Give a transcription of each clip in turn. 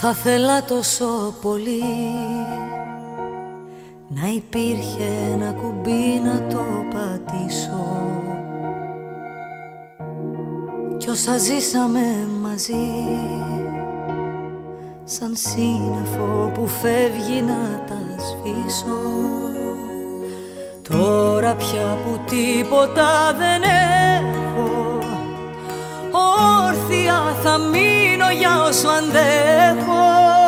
Θα θέλα τόσο πολύ να υπήρχε ένα κουμπί να το πατήσω, κι όσα ζήσαμε μαζί σαν σύννεφο που φεύγει να τα σβήσω. Τώρα πια που τίποτα δεν έχω, όρθια θα μείνω για όσο αντέχω.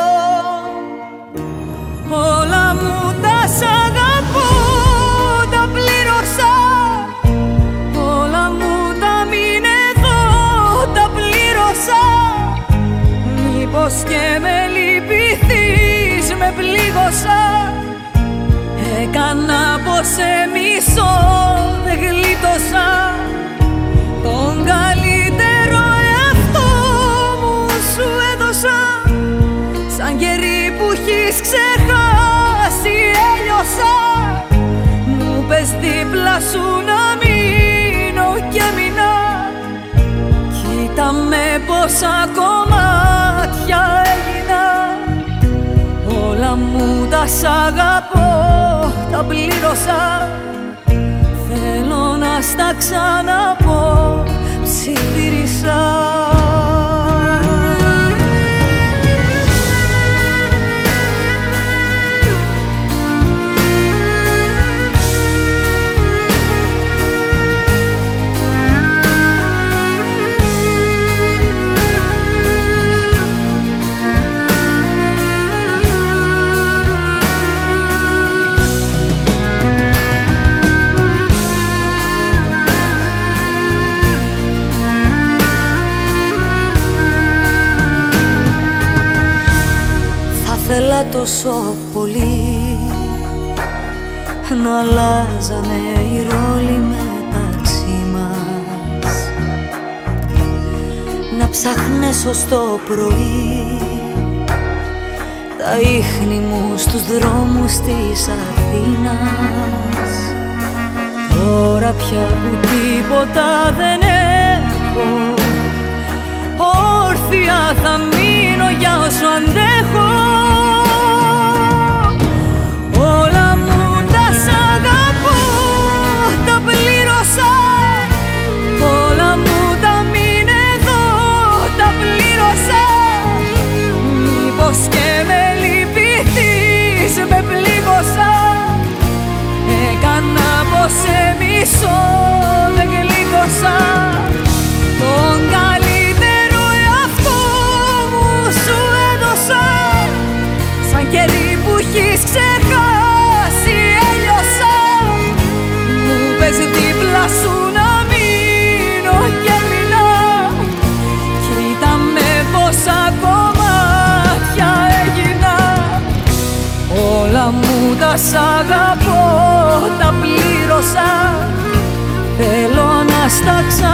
Όλα μου τα σ' αγαπώ, τα πλήρωσα. Όλα μου τα μην εδώ, τα πλήρωσα. Μήπως και με λυπηθείς, με πλήγωσα. Έκανα πως σε μισώ, δεν γλίτωσα. Τον καλύτερο εαυτό μου σου έδωσα. Σαν κερί που έχεις ξεχάσει έλειωσα. Μου πες δίπλα σου να μείνω και μείνω. Κοίτα με πόσα κομμάτια έγινα. Όλα μου τα σ' αγαπώ, τα πλήρωσα. Θέλω να στα ξαναπώ, ψιθύρισα. Θέλα τόσο πολύ να αλλάζανε οι ρόλοι μεταξύ μας, να ψάχνες ως το πρωί τα ίχνη μου στους δρόμους της Αθήνας. Τώρα πια που τίποτα δεν έχω, όρθια θα μείνω για όσο αντέχω. Όλα μου τα σ' αγαπώ, τα πλήρωσα. Όλα μου τα μην εδώ, τα πλήρωσα. Μήπως και με λυπηθείς, με πλήγωσα. Έκανα πως σε μισώ, δεν γλίτωσα. Τον καλύτερο εαυτό μου σου έδωσα. Σαν κερί που έχεις ξεχάσει έλειωσα. Μου πες δίπλα σου να μείνω και μείνω. Κοίτα με πόσα κομμάτια έγινα. Όλα μου τα σ' αγαπώ, τα πλήρωσα. Θέλω να στα